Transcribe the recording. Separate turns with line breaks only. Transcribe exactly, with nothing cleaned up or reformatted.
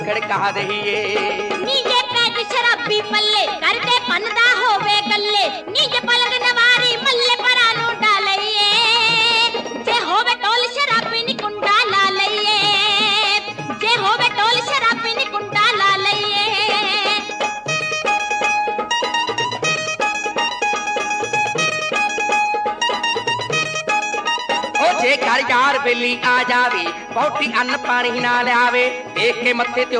खड़का दईए
नी जे peg शराबी पल्ले करते पनदा होवे गल्ले नी जे पलंग नवारी मल्ले परानो डालइए जे होवे टोल शराबी नी कुंडा ला लइए जे होवे टोल शराबी नी कुंडा ला लइए
जे घर यार बेली आ जावे बहुती अन्न पानी ना लियावे देख के मत्थे ते